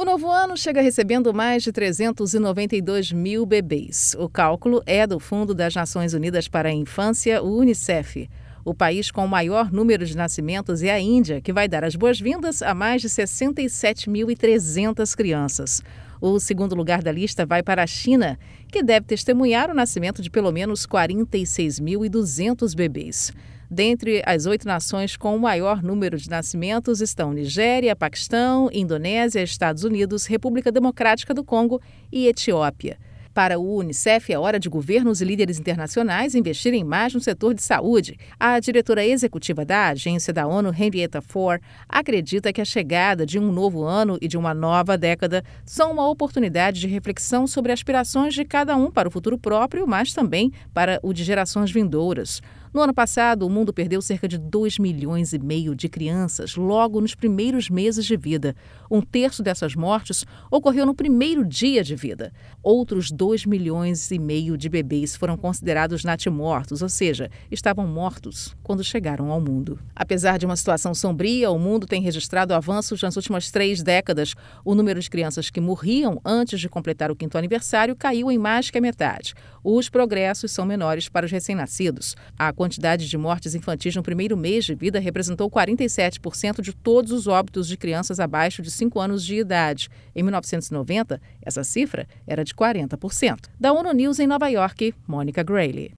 novo ano chega recebendo mais de 392 mil bebês. O cálculo é do Fundo das Nações Unidas para a Infância, o UNICEF. O país com o maior número de nascimentos é a Índia, que vai dar as boas-vindas a mais de 67.300 crianças. O segundo lugar da lista vai para a China, que deve testemunhar o nascimento de pelo menos 46.200 bebês. Dentre as 8 nações com o maior número de nascimentos estão Nigéria, Paquistão, Indonésia, Estados Unidos, República Democrática do Congo e Etiópia. Para o UNICEF, é hora de governos e líderes internacionais investirem mais no setor de saúde. A diretora executiva da agência da ONU, Henrietta Fore, acredita que a chegada de um novo ano e de uma nova década são uma oportunidade de reflexão sobre aspirações de cada um para o futuro próprio, mas também para o de gerações vindouras. No ano passado, o mundo perdeu cerca de 2,5 milhões de crianças logo nos primeiros meses de vida. 1/3 dessas mortes ocorreu no primeiro dia de vida. Outros 2,5 milhões de bebês foram considerados natimortos, ou seja, estavam mortos quando chegaram ao mundo. Apesar de uma situação sombria, o mundo tem registrado avanços nas últimas 3 décadas. O número de crianças que morriam antes de completar o 5º aniversário caiu em mais que a metade. Os progressos são menores para os recém-nascidos. A quantidade de mortes infantis no primeiro mês de vida representou 47% de todos os óbitos de crianças abaixo de 5 anos de idade. Em 1990, essa cifra era de 40%. Da ONU News em Nova York, Mônica Grayle.